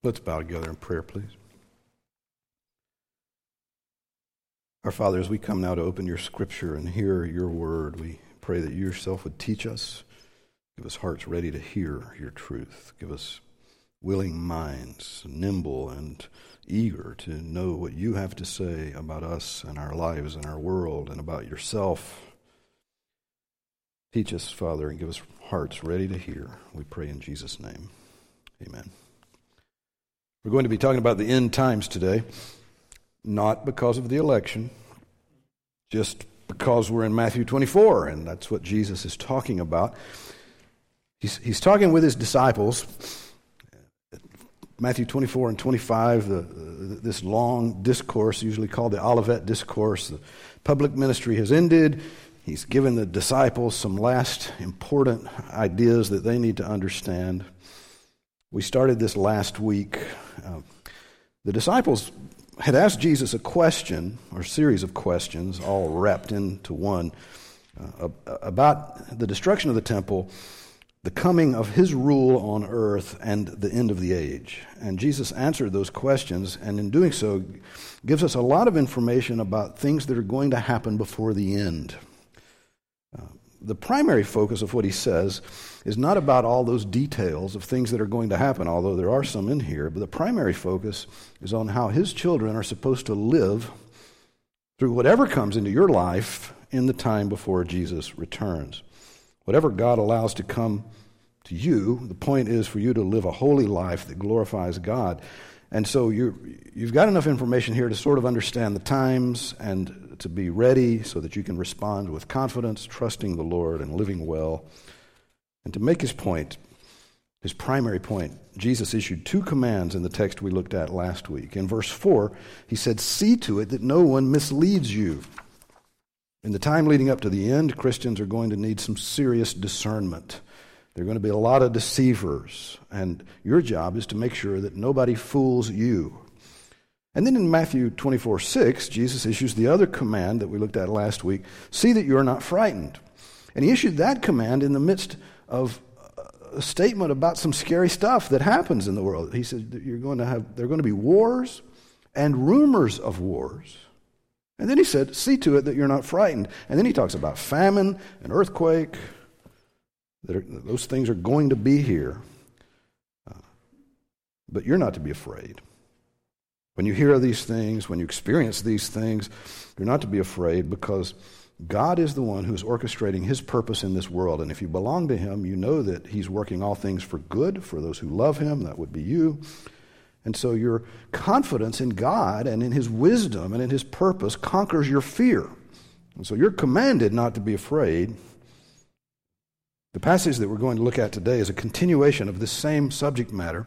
Let's bow together in prayer, please. Our Father, as we come now to open your scripture and hear your word, we pray that you yourself would teach us, give us hearts ready to hear your truth, give us willing minds, nimble and eager to know what you have to say about us and our lives and our world and about yourself. Teach us, Father, and give us hearts ready to hear. We pray in Jesus' name. Amen. We're going to be talking about the end times today, not because of the election, just because we're in Matthew 24, and that's what Jesus is talking about. He's talking with his disciples. Matthew 24 and 25, this long discourse, usually called the Olivet Discourse. The public ministry has ended. He's given the disciples some last important ideas that they need to understand. We started this last week. The disciples had asked Jesus a question, or a series of questions, all wrapped into one, about the destruction of the temple, the coming of his rule on earth, and the end of the age. And Jesus answered those questions, and in doing so, gives us a lot of information about things that are going to happen before the end. The primary focus of what he says is not about all those details of things that are going to happen, although there are some in here, but the primary focus is on how his children are supposed to live through whatever comes into your life in the time before Jesus returns. Whatever God allows to come to you, the point is for you to live a holy life that glorifies God. And so you've got enough information here to sort of understand the times and to be ready so that you can respond with confidence, trusting the Lord and living well. And to make his point, his primary point, Jesus issued two commands in the text we looked at last week. In verse 4, he said, "See to it that no one misleads you." In the time leading up to the end, Christians are going to need some serious discernment. There are going to be a lot of deceivers, and your job is to make sure that nobody fools you. And then in Matthew 24:6, Jesus issues the other command that we looked at last week, "See that you are not frightened." And he issued that command in the midst of a statement about some scary stuff that happens in the world. He said that there are going to be wars and rumors of wars. And then he said, "See to it that you're not frightened." And then he talks about famine and earthquake. Those things are going to be here. But you're not to be afraid. When you hear of these things, when you experience these things, you're not to be afraid, because God is the one who's orchestrating his purpose in this world. And if you belong to him, you know that he's working all things for good for those who love him. That would be you. And so your confidence in God and in his wisdom and in his purpose conquers your fear. And so you're commanded not to be afraid. The passage that we're going to look at today is a continuation of this same subject matter.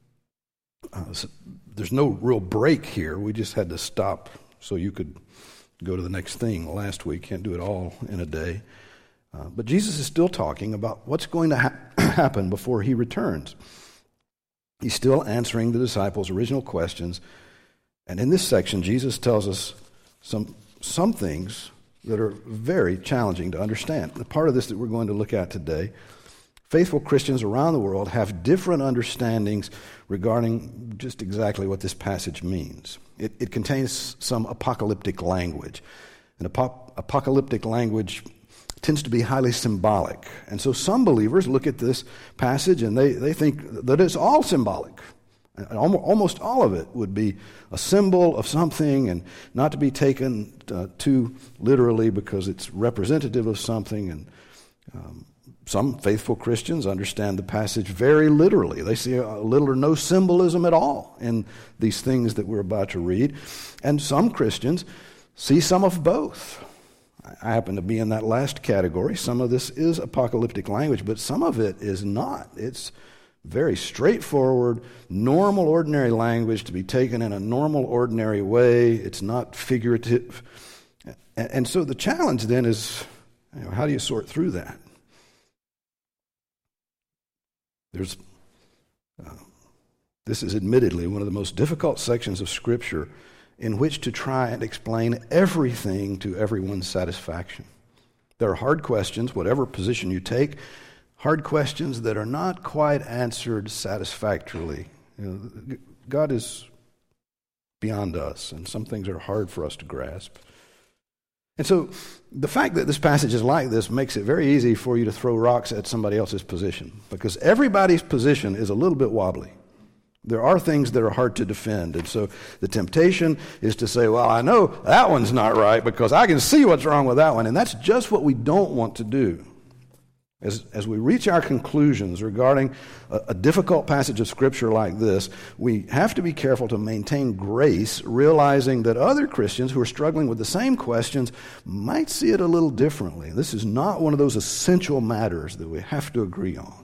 There's no real break here. We just had to stop so you could go to the next thing last week. Can't do it all in a day. But Jesus is still talking about what's going to happen before he returns. He's still answering the disciples' original questions. And in this section, Jesus tells us some things that are very challenging to understand. The part of this that we're going to look at today, faithful Christians around the world have different understandings regarding just exactly what this passage means. It contains some apocalyptic language. And apocalyptic language tends to be highly symbolic. And so some believers look at this passage and they think that it's all symbolic. Almost all of it would be a symbol of something and not to be taken too literally because it's representative of something. And some faithful Christians understand the passage very literally. They see little or no symbolism at all in these things that we're about to read. And some Christians see some of both. I happen to be in that last category. Some of this is apocalyptic language, but some of it is not. It's very straightforward, normal, ordinary language to be taken in a normal, ordinary way. It's not figurative. And so the challenge then is, how do you sort through that? This is admittedly one of the most difficult sections of Scripture in which to try and explain everything to everyone's satisfaction. There are hard questions, whatever position you take, hard questions that are not quite answered satisfactorily God is beyond us, and some things are hard for us to grasp. And so the fact that this passage is like this makes it very easy for you to throw rocks at somebody else's position, because everybody's position is a little bit wobbly. There are things that are hard to defend, and so the temptation is to say, well, I know that one's not right because I can see what's wrong with that one, and that's just what we don't want to do. As we reach our conclusions regarding a difficult passage of Scripture like this, we have to be careful to maintain grace, realizing that other Christians who are struggling with the same questions might see it a little differently. This is not one of those essential matters that we have to agree on.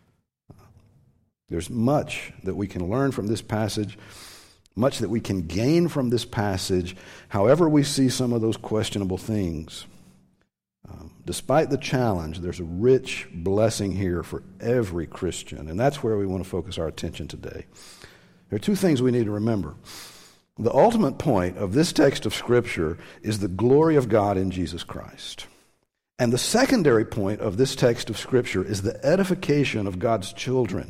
There's much that we can learn from this passage, much that we can gain from this passage, however we see some of those questionable things. Despite the challenge, there's a rich blessing here for every Christian, and that's where we want to focus our attention today. There are two things we need to remember. The ultimate point of this text of Scripture is the glory of God in Jesus Christ. And the secondary point of this text of Scripture is the edification of God's children.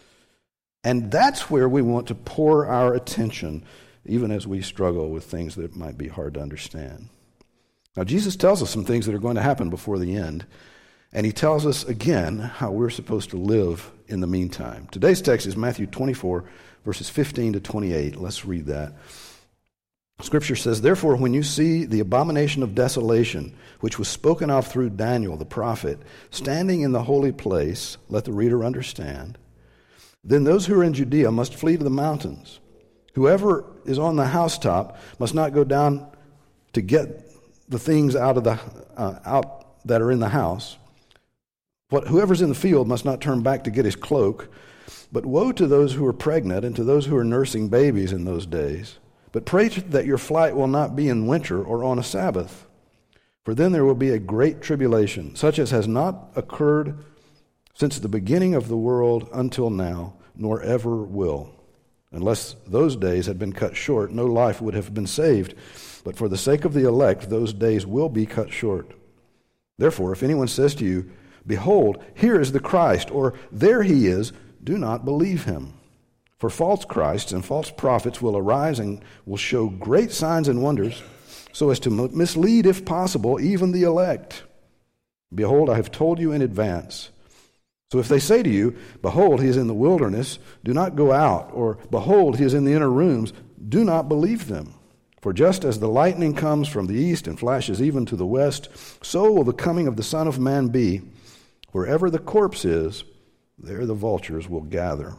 And that's where we want to pour our attention, even as we struggle with things that might be hard to understand. Now, Jesus tells us some things that are going to happen before the end, and he tells us again how we're supposed to live in the meantime. Today's text is Matthew 24, verses 15 to 28. Let's read that. Scripture says, "Therefore, when you see the abomination of desolation, which was spoken of through Daniel the prophet, standing in the holy place, let the reader understand. Then those who are in Judea must flee to the mountains. Whoever is on the housetop must not go down to get the things out that are in the house. Whoever's in the field must not turn back to get his cloak. But woe to those who are pregnant and to those who are nursing babies in those days. But pray that your flight will not be in winter or on a Sabbath. For then there will be a great tribulation, such as has not occurred since the beginning of the world until now, nor ever will. Unless those days had been cut short, no life would have been saved. But for the sake of the elect, those days will be cut short. Therefore, if anyone says to you, 'Behold, here is the Christ,' or 'There he is,' do not believe him. For false Christs and false prophets will arise and will show great signs and wonders, so as to mislead, if possible, even the elect. Behold, I have told you in advance. So if they say to you, 'Behold, he is in the wilderness,' do not go out, or 'Behold, he is in the inner rooms,' do not believe them. For just as the lightning comes from the east and flashes even to the west, so will the coming of the Son of Man be. Wherever the corpse is, there the vultures will gather."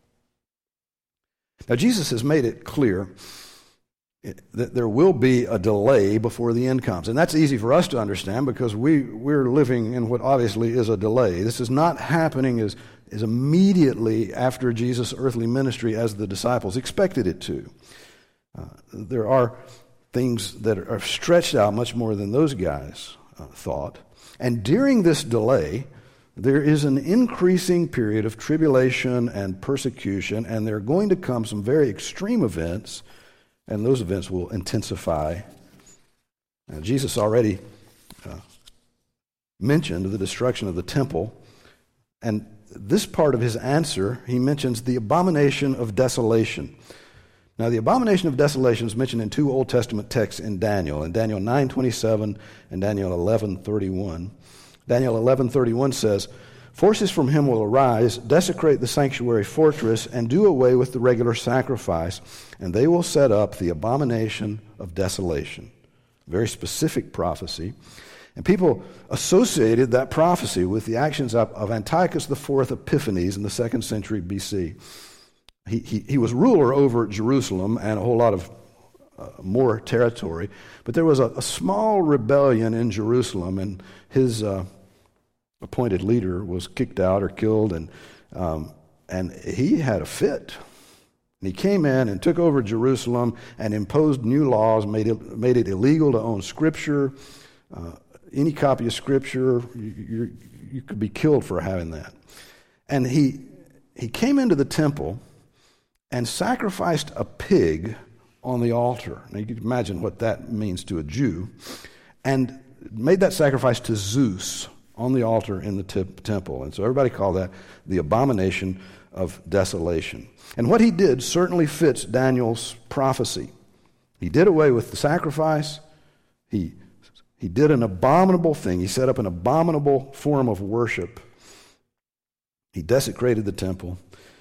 Now, Jesus has made it clear that there will be a delay before the end comes. And that's easy for us to understand because we're living in what obviously is a delay. This is not happening as immediately after Jesus' earthly ministry as the disciples expected it to. There are things that are stretched out much more than those guys thought. And during this delay, there is an increasing period of tribulation and persecution, and there are going to come some very extreme events, and those events will intensify. Now, Jesus already mentioned the destruction of the temple, and this part of his answer, he mentions the abomination of desolation. Now, the abomination of desolation is mentioned in two Old Testament texts in Daniel 9:27 and Daniel 11:31. Daniel 11:31 says, "Forces from him will arise, desecrate the sanctuary fortress, and do away with the regular sacrifice, and they will set up the abomination of desolation." Very specific prophecy. And people associated that prophecy with the actions of Antiochus IV Epiphanes in the 2nd century BC. He was ruler over Jerusalem and a whole lot of more territory, but there was a small rebellion in Jerusalem, and his appointed leader was kicked out or killed, and he had a fit. And he came in and took over Jerusalem and imposed new laws, made it illegal to own Scripture. Any copy of Scripture, you could be killed for having that. And he came into the temple and sacrificed a pig on the altar. Now you can imagine what that means to a Jew, and made that sacrifice to Zeus on the altar in the temple. And so everybody called that the abomination of desolation. And what he did certainly fits Daniel's prophecy. He did away with the sacrifice. He did an abominable thing. He set up an abominable form of worship. He desecrated the temple.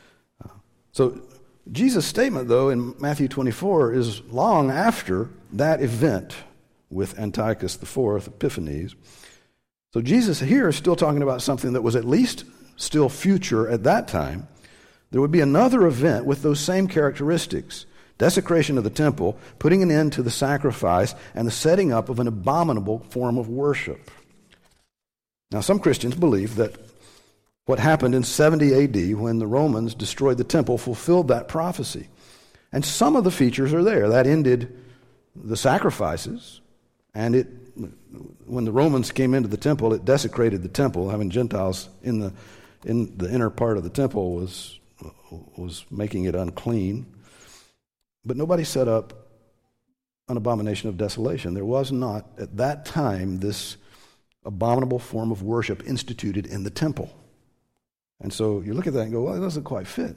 So Jesus' statement, though, in Matthew 24 is long after that event with Antiochus IV, Epiphanes. So Jesus here is still talking about something that was at least still future at that time. There would be another event with those same characteristics: desecration of the temple, putting an end to the sacrifice, and the setting up of an abominable form of worship. Now, some Christians believe that what happened in 70 AD when the Romans destroyed the temple fulfilled that prophecy. And some of the features are there. That ended the sacrifices, and when the Romans came into the temple, it desecrated the temple. Having Gentiles in the inner part of the temple was making it unclean. But nobody set up an abomination of desolation. There was not, at that time, this abominable form of worship instituted in the temple. And so you look at that and go, well, it doesn't quite fit.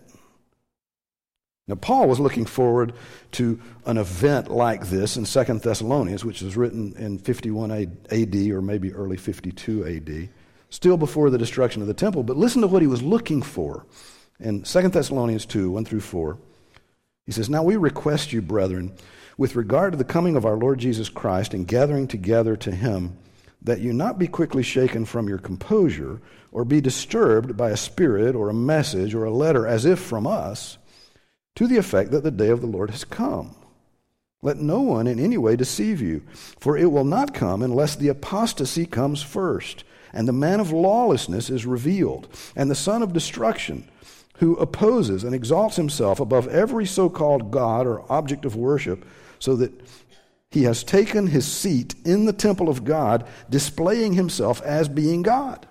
Now, Paul was looking forward to an event like this in 2 Thessalonians, which was written in 51 AD or maybe early 52 AD, still before the destruction of the temple. But listen to what he was looking for in 2 Thessalonians 2, 1 through 4. He says, "Now we request you, brethren, with regard to the coming of our Lord Jesus Christ and gathering together to him, that you not be quickly shaken from your composure, or be disturbed by a spirit or a message or a letter as if from us, to the effect that the day of the Lord has come. Let no one in any way deceive you, for it will not come unless the apostasy comes first, and the man of lawlessness is revealed, and the son of destruction, who opposes and exalts himself above every so-called God or object of worship, so that he has taken his seat in the temple of God, displaying himself as being God."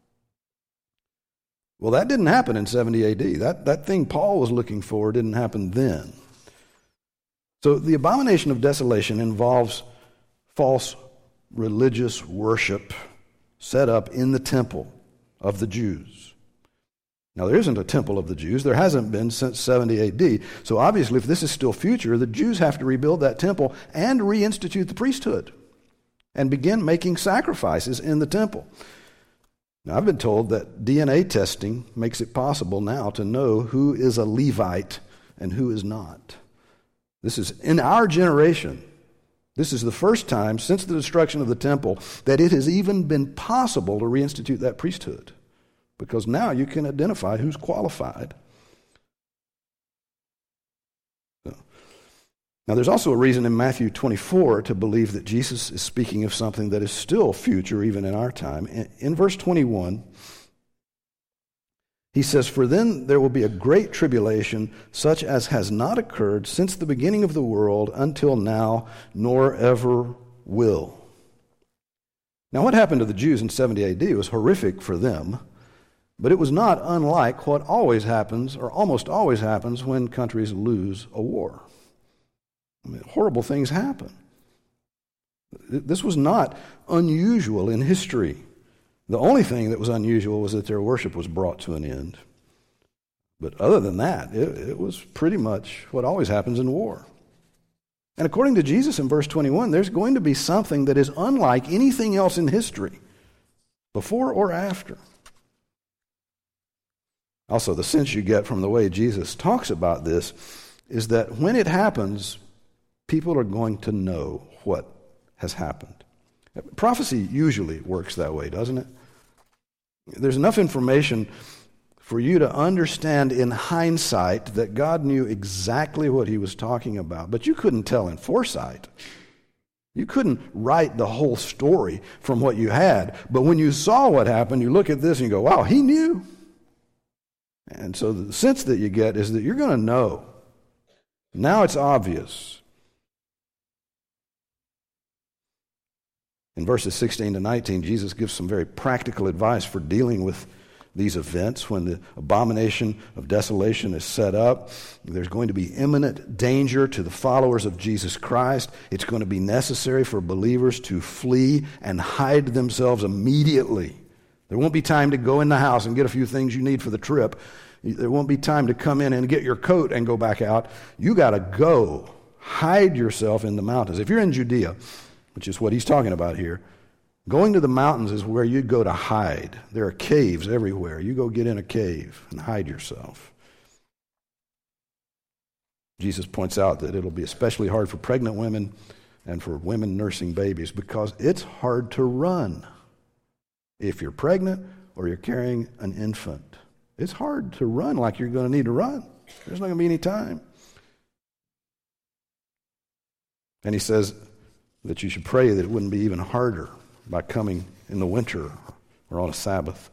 Well, that didn't happen in 70 AD. That thing Paul was looking for didn't happen then. So the abomination of desolation involves false religious worship set up in the temple of the Jews. Now, there isn't a temple of the Jews. There hasn't been since 70 AD. So obviously, if this is still future, the Jews have to rebuild that temple and reinstitute the priesthood and begin making sacrifices in the temple. Now, I've been told that DNA testing makes it possible now to know who is a Levite and who is not. This is in our generation. This is the first time since the destruction of the temple that it has even been possible to reinstitute that priesthood, because now you can identify who's qualified. Now, there's also a reason in Matthew 24 to believe that Jesus is speaking of something that is still future, even in our time. In verse 21, he says, "For then there will be a great tribulation, such as has not occurred since the beginning of the world until now, nor ever will." Now, what happened to the Jews in 70 AD was horrific for them, but it was not unlike what always happens, or almost always happens, when countries lose a war. I mean, horrible things happen. This was not unusual in history. The only thing that was unusual was that their worship was brought to an end. But other than that, it was pretty much what always happens in war. And according to Jesus in verse 21, there's going to be something that is unlike anything else in history, before or after. Also, the sense you get from the way Jesus talks about this is that when it happens, people are going to know what has happened. Prophecy usually works that way, doesn't it? There's enough information for you to understand in hindsight that God knew exactly what he was talking about, but you couldn't tell in foresight. You couldn't write the whole story from what you had, but when you saw what happened, you look at this and you go, wow, he knew. And so the sense that you get is that you're going to know. Now it's obvious. In verses 16 to 19, Jesus gives some very practical advice for dealing with these events. When the abomination of desolation is set up, there's going to be imminent danger to the followers of Jesus Christ. It's going to be necessary for believers to flee and hide themselves immediately. There won't be time to go in the house and get a few things you need for the trip. There won't be time to come in and get your coat and go back out. You got to go. Hide yourself in the mountains. If you're in Judea, which is what he's talking about here, going to the mountains is where you'd go to hide. There are caves everywhere. You go get in a cave and hide yourself. Jesus points out that it'll be especially hard for pregnant women and for women nursing babies because it's hard to run. If you're pregnant or you're carrying an infant, it's hard to run like you're going to need to run. There's not going to be any time. And he says that you should pray that it wouldn't be even harder by coming in the winter or on a Sabbath.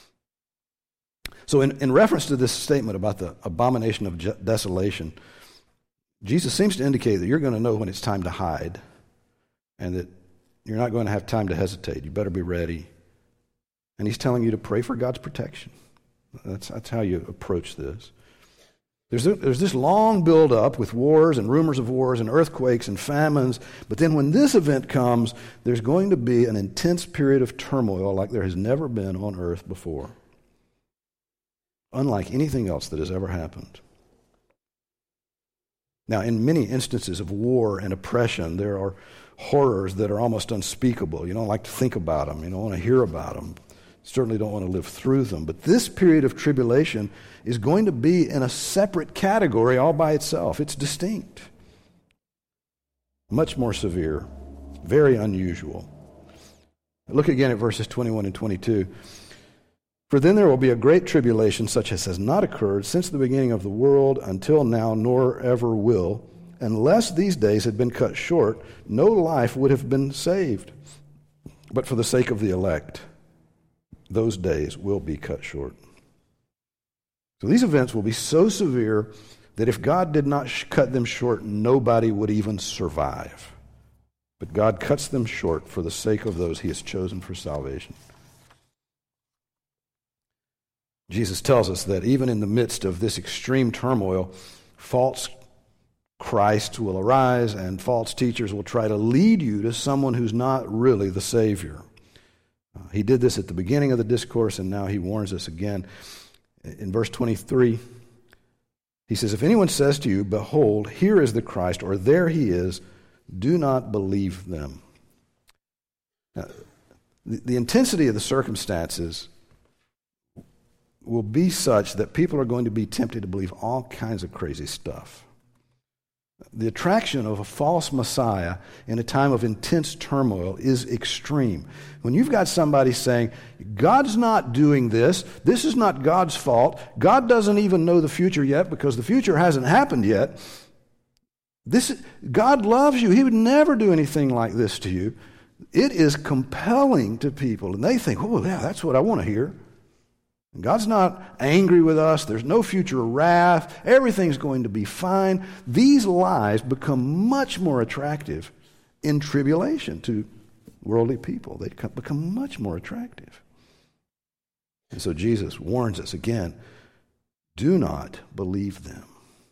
So in reference to this statement about the abomination of desolation, Jesus seems to indicate that you're going to know when it's time to hide and that you're not going to have time to hesitate. You better be ready. And he's telling you to pray for God's protection. That's how you approach this. There's this long build-up with wars and rumors of wars and earthquakes and famines, but then when this event comes, there's going to be an intense period of turmoil like there has never been on earth before, unlike anything else that has ever happened. Now, in many instances of war and oppression, there are horrors that are almost unspeakable. You don't like to think about them. You don't want to hear about them. Certainly don't want to live through them. But this period of tribulation is going to be in a separate category all by itself. It's distinct. Much more severe. Very unusual. Look again at verses 21 and 22. For then there will be a great tribulation such as has not occurred since the beginning of the world until now, nor ever will. Unless these days had been cut short, no life would have been saved. But for the sake of the elect, those days will be cut short. So these events will be so severe that if God did not cut them short, nobody would even survive. But God cuts them short for the sake of those he has chosen for salvation. Jesus tells us that even in the midst of this extreme turmoil, false Christs will arise and false teachers will try to lead you to someone who's not really the Savior. He did this at the beginning of the discourse, and now he warns us again. In verse 23, he says, if anyone says to you, behold, here is the Christ, or there he is, do not believe them. Now, the intensity of the circumstances will be such that people are going to be tempted to believe all kinds of crazy stuff. The attraction of a false Messiah in a time of intense turmoil is extreme. When you've got somebody saying, God's not doing this is not God's fault, God doesn't even know the future yet because the future hasn't happened yet, God loves you, he would never do anything like this to you, it is compelling to people. And they think, oh yeah, that's what I want to hear. God's not angry with us. There's no future wrath. Everything's going to be fine. These lies become much more attractive in tribulation to worldly people. They become much more attractive. And so Jesus warns us again, do not believe them.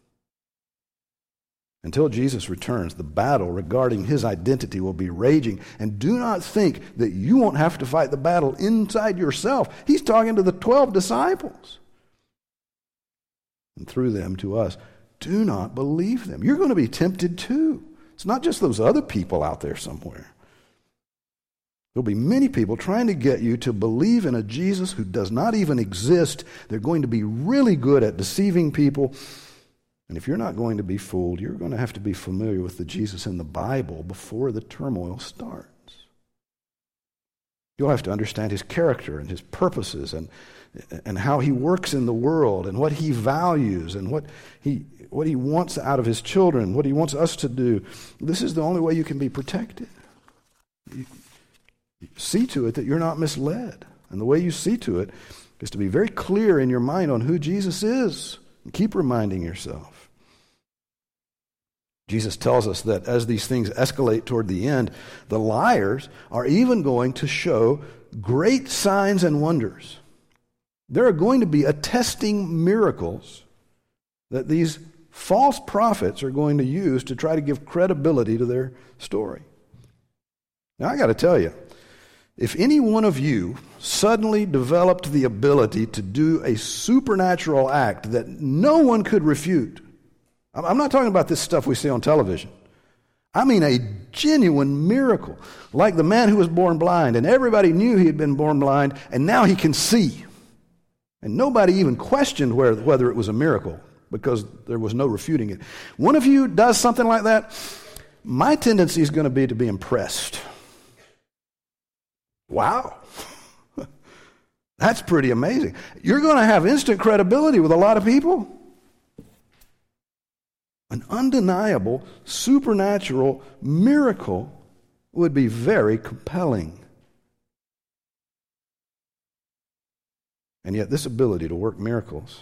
Until Jesus returns, the battle regarding his identity will be raging. And do not think that you won't have to fight the battle inside yourself. He's talking to the 12 disciples. And through them to us, do not believe them. You're going to be tempted too. It's not just those other people out there somewhere. There'll be many people trying to get you to believe in a Jesus who does not even exist. They're going to be really good at deceiving people. And if you're not going to be fooled, you're going to have to be familiar with the Jesus in the Bible before the turmoil starts. You'll have to understand his character and his purposes and how he works in the world and what he values and what he wants out of his children, what he wants us to do. This is the only way you can be protected. You see to it that you're not misled. And the way you see to it is to be very clear in your mind on who Jesus is. And keep reminding yourself. Jesus tells us that as these things escalate toward the end, the liars are even going to show great signs and wonders. There are going to be attesting miracles that these false prophets are going to use to try to give credibility to their story. Now, I got to tell you, If any one of you suddenly developed the ability to do a supernatural act that no one could refute, I'm not talking about this stuff we see on television. I mean a genuine miracle, like the man who was born blind, and everybody knew he had been born blind, and now he can see. And nobody even questioned whether it was a miracle, because there was no refuting it. One of you does something like that, my tendency is going to be impressed. Wow. That's pretty amazing. You're going to have instant credibility with a lot of people. An undeniable, supernatural miracle would be very compelling. And yet this ability to work miracles,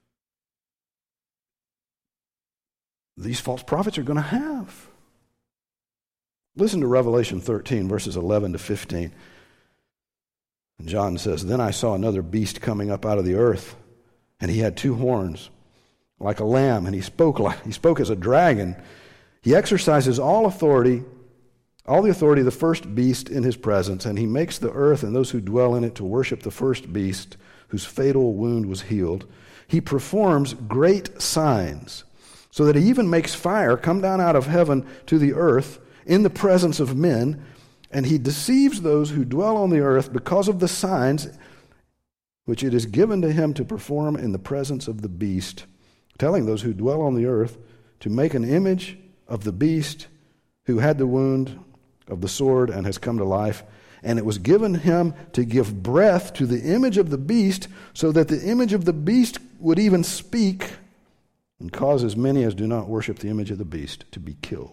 these false prophets are going to have. Listen to Revelation 13, verses 11 to 15. And John says, "Then I saw another beast coming up out of the earth, and he had two horns, like a lamb, and he spoke as a dragon. He exercises all the authority of the first beast in his presence, and he makes the earth and those who dwell in it to worship the first beast, whose fatal wound was healed. He performs great signs, so that he even makes fire come down out of heaven to the earth in the presence of men, and he deceives those who dwell on the earth because of the signs which it is given to him to perform in the presence of the beast, telling those who dwell on the earth to make an image of the beast who had the wound of the sword and has come to life. And it was given him to give breath to the image of the beast, so that the image of the beast would even speak, and cause as many as do not worship the image of the beast to be killed."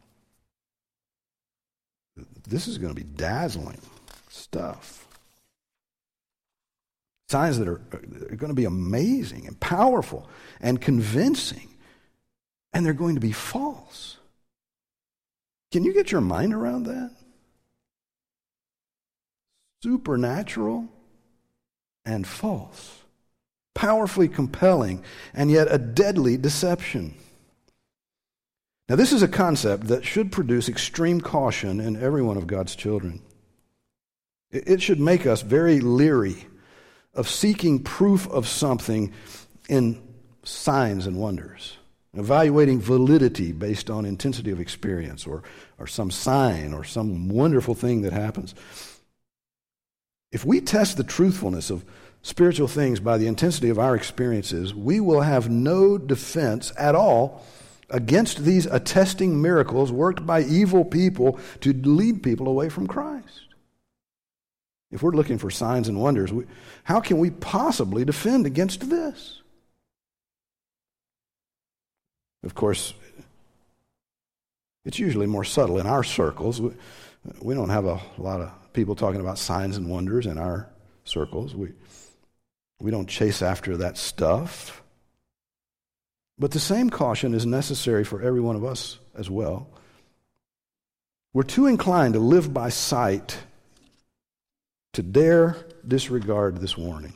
This is going to be dazzling stuff. Signs that are going to be amazing and powerful and convincing, and they're going to be false. Can you get your mind around that? Supernatural and false. Powerfully compelling, and yet a deadly deception. Now, this is a concept that should produce extreme caution in every one of God's children. It should make us very leery of seeking proof of something in signs and wonders, evaluating validity based on intensity of experience or some sign or some wonderful thing that happens. If we test the truthfulness of spiritual things by the intensity of our experiences, we will have no defense at all against these attesting miracles worked by evil people to lead people away from Christ. If we're looking for signs and wonders, how can we possibly defend against this? Of course, it's usually more subtle in our circles. We don't have a lot of people talking about signs and wonders in our circles. We don't chase after that stuff. But the same caution is necessary for every one of us as well. We're too inclined to live by sight to dare disregard this warning.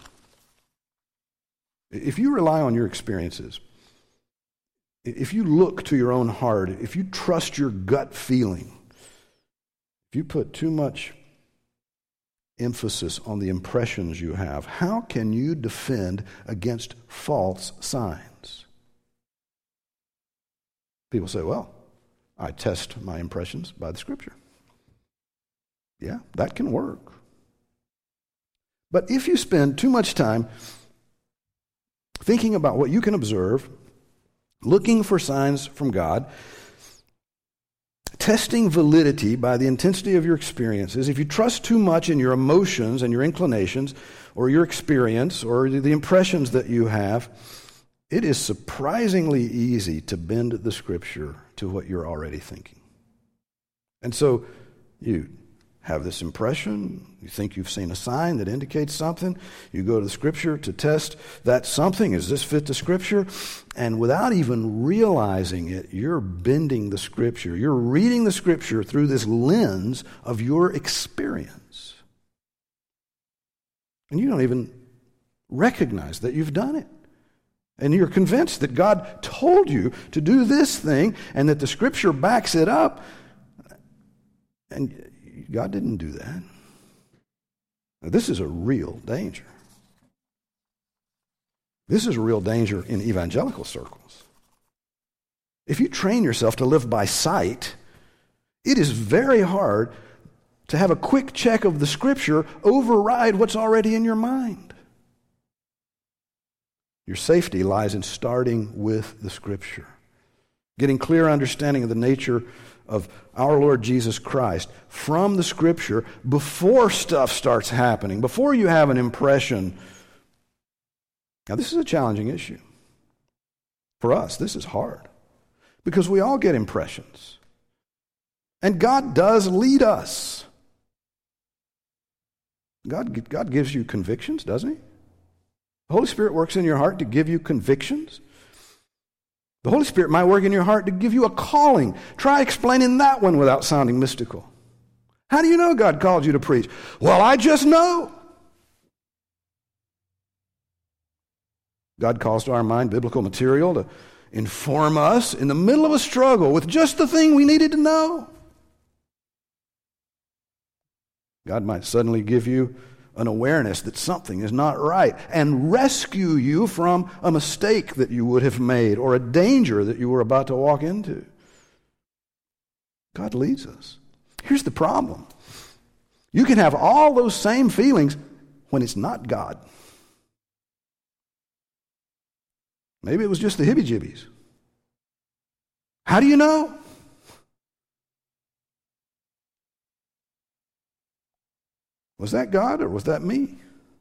If you rely on your experiences, if you look to your own heart, if you trust your gut feeling, if you put too much emphasis on the impressions you have, how can you defend against false signs? People say, well, I test my impressions by the Scripture. Yeah, that can work. But if you spend too much time thinking about what you can observe, looking for signs from God, testing validity by the intensity of your experiences, if you trust too much in your emotions and your inclinations or your experience or the impressions that you have, it is surprisingly easy to bend the Scripture to what you're already thinking. And so you have this impression, you think you've seen a sign that indicates something, you go to the Scripture to test that something, does this fit the Scripture? And without even realizing it, you're bending the Scripture. You're reading the Scripture through this lens of your experience. And you don't even recognize that you've done it. And you're convinced that God told you to do this thing and that the Scripture backs it up. And God didn't do that. Now, this is a real danger. This is a real danger in evangelical circles. If you train yourself to live by sight, it is very hard to have a quick check of the Scripture override what's already in your mind. Your safety lies in starting with the Scripture, getting clear understanding of the nature of our Lord Jesus Christ from the Scripture before stuff starts happening, before you have an impression. Now, this is a challenging issue. For us, this is hard because we all get impressions. And God does lead us. God gives you convictions, doesn't He? The Holy Spirit works in your heart to give you convictions. The Holy Spirit might work in your heart to give you a calling. Try explaining that one without sounding mystical. How do you know God called you to preach? Well, I just know. God calls to our mind biblical material to inform us in the middle of a struggle with just the thing we needed to know. God might suddenly give you an awareness that something is not right and rescue you from a mistake that you would have made or a danger that you were about to walk into. God leads us. Here's the problem. You can have all those same feelings when it's not God. Maybe it was just the hibby-jibbies. How do you know? Was that God or was that me?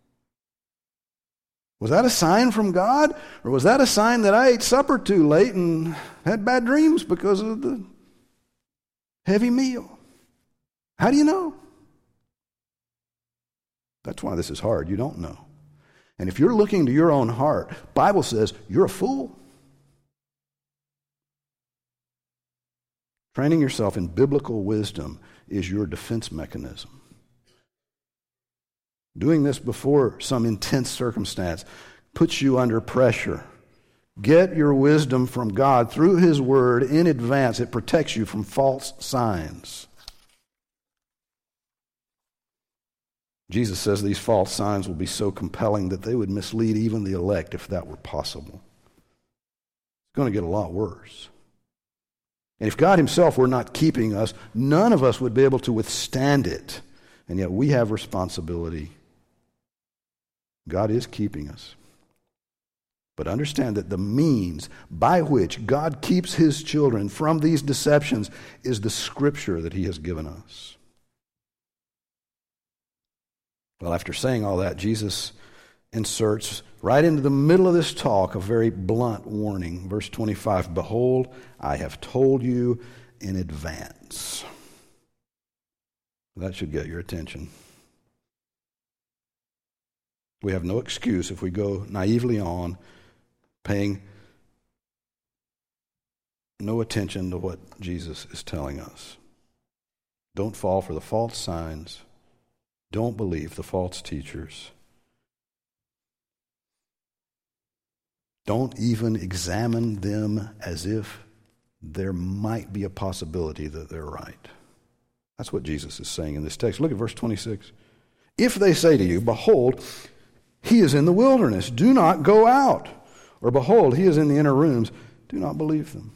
Was that a sign from God or was that a sign that I ate supper too late and had bad dreams because of the heavy meal? How do you know? That's why this is hard. You don't know. And if you're looking to your own heart, the Bible says you're a fool. Training yourself in biblical wisdom is your defense mechanism. Doing this before some intense circumstance puts you under pressure. Get your wisdom from God through His Word in advance. It protects you from false signs. Jesus says these false signs will be so compelling that they would mislead even the elect if that were possible. It's going to get a lot worse. And if God Himself were not keeping us, none of us would be able to withstand it. And yet we have responsibility. God is keeping us. But understand that the means by which God keeps His children from these deceptions is the Scripture that He has given us. Well, after saying all that, Jesus inserts right into the middle of this talk a very blunt warning. Verse 25, "Behold, I have told you in advance." That should get your attention. We have no excuse if we go naively on, paying no attention to what Jesus is telling us. Don't fall for the false signs. Don't believe the false teachers. Don't even examine them as if there might be a possibility that they're right. That's what Jesus is saying in this text. Look at verse 26. "If they say to you, 'Behold, He is in the wilderness,' do not go out. Or 'Behold, He is in the inner rooms,' do not believe them."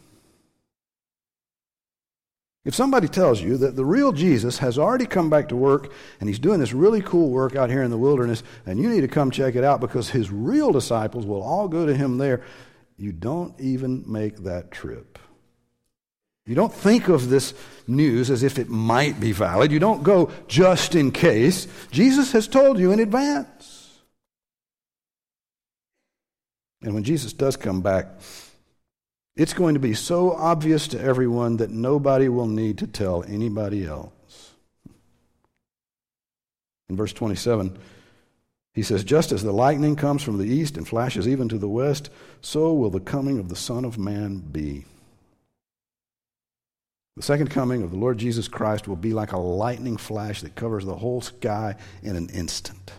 If somebody tells you that the real Jesus has already come back to work and He's doing this really cool work out here in the wilderness and you need to come check it out because His real disciples will all go to Him there, you don't even make that trip. You don't think of this news as if it might be valid. You don't go just in case. Jesus has told you in advance. And when Jesus does come back, it's going to be so obvious to everyone that nobody will need to tell anybody else. In verse 27, He says, "Just as the lightning comes from the east and flashes even to the west, so will the coming of the Son of Man be." The second coming of the Lord Jesus Christ will be like a lightning flash that covers the whole sky in an instant.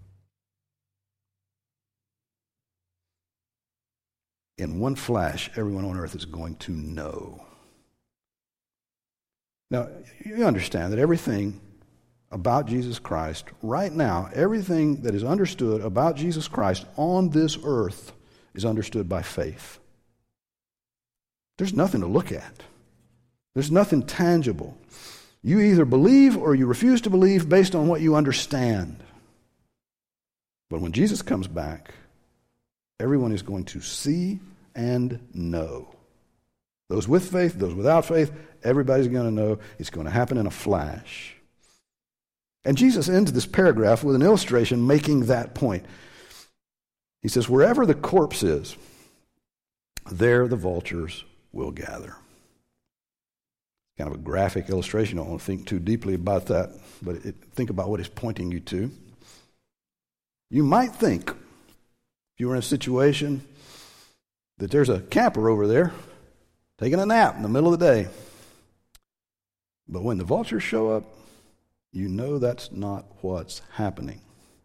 In one flash, everyone on earth is going to know. Now, you understand that everything about Jesus Christ, right now, everything that is understood about Jesus Christ on this earth is understood by faith. There's nothing to look at. There's nothing tangible. You either believe or you refuse to believe based on what you understand. But when Jesus comes back, everyone is going to see and know. Those with faith, those without faith, everybody's going to know. It's going to happen in a flash. And Jesus ends this paragraph with an illustration making that point. He says, wherever the corpse is, there the vultures will gather. Kind of a graphic illustration. I don't want to think too deeply about that, but think about what it's pointing you to. You might think, if you were in a situation, that there's a camper over there taking a nap in the middle of the day. But when the vultures show up, you know that's not what's happening.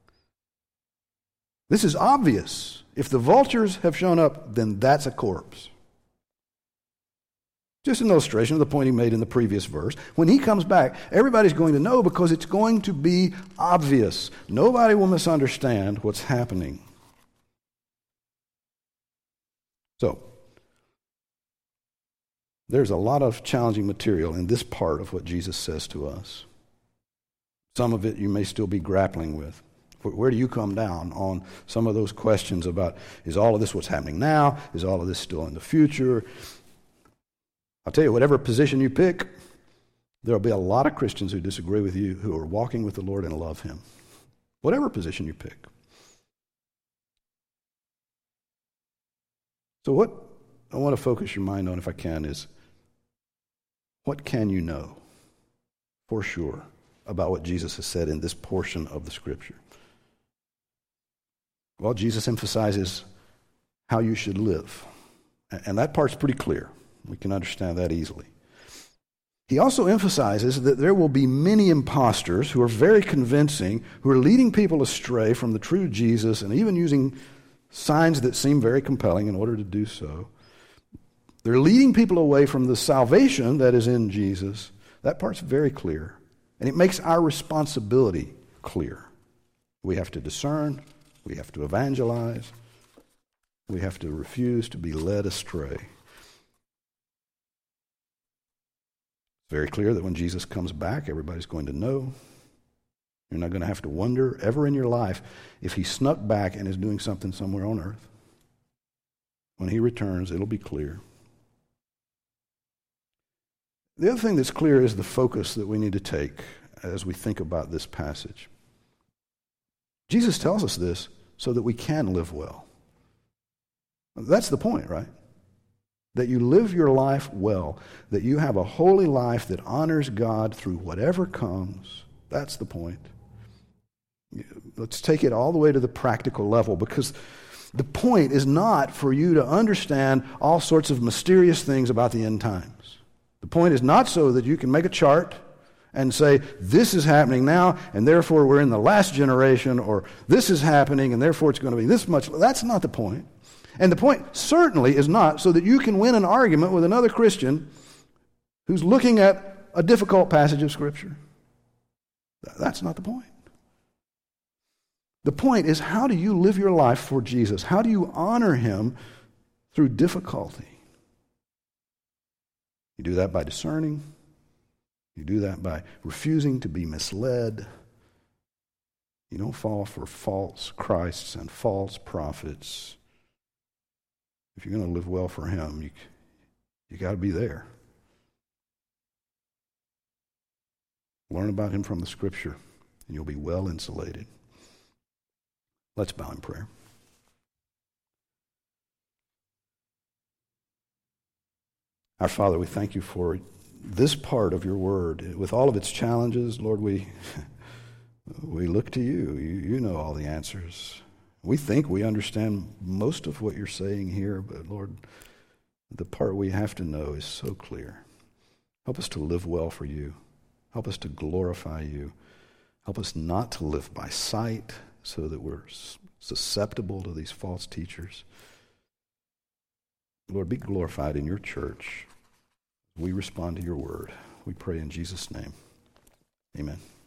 This is obvious. If the vultures have shown up, then that's a corpse. Just an illustration of the point he made in the previous verse. When he comes back, everybody's going to know because it's going to be obvious. Nobody will misunderstand what's happening. So, there's a lot of challenging material in this part of what Jesus says to us. Some of it you may still be grappling with. Where do you come down on some of those questions about, is all of this what's happening now? Is all of this still in the future? I'll tell you, whatever position you pick, there will be a lot of Christians who disagree with you who are walking with the Lord and love Him. Whatever position you pick. So what I want to focus your mind on, if I can, is what can you know for sure about what Jesus has said in this portion of the Scripture? Well, Jesus emphasizes how you should live. And that part's pretty clear. We can understand that easily. He also emphasizes that there will be many imposters who are very convincing, who are leading people astray from the true Jesus and even using signs that seem very compelling in order to do so. They're leading people away from the salvation that is in Jesus. That part's very clear. And it makes our responsibility clear. We have to discern. We have to evangelize. We have to refuse to be led astray. It's very clear that when Jesus comes back, everybody's going to know. You're not going to have to wonder ever in your life if He snuck back and is doing something somewhere on earth. When He returns, it'll be clear. The other thing that's clear is the focus that we need to take as we think about this passage. Jesus tells us this so that we can live well. That's the point, right? That you live your life well, that you have a holy life that honors God through whatever comes. That's the point. Let's take it all the way to the practical level, because the point is not for you to understand all sorts of mysterious things about the end times. The point is not so that you can make a chart and say, this is happening now, and therefore we're in the last generation, or this is happening, and therefore it's going to be this much. That's not the point. And the point certainly is not so that you can win an argument with another Christian who's looking at a difficult passage of Scripture. That's not the point. The point is, how do you live your life for Jesus? How do you honor Him through difficulty? You do that by discerning. You do that by refusing to be misled. You don't fall for false Christs and false prophets. If you're going to live well for Him, you got to be there. Learn about Him from the Scripture, and you'll be well insulated. Let's bow in prayer. Our Father, we thank You for this part of Your Word. With all of its challenges, Lord, we look to You. You know all the answers. We think we understand most of what You're saying here, but Lord, the part we have to know is so clear. Help us to live well for You. Help us to glorify You. Help us not to live by sight so that we're susceptible to these false teachers. Lord, be glorified in Your church. We respond to Your word. We pray in Jesus' name. Amen.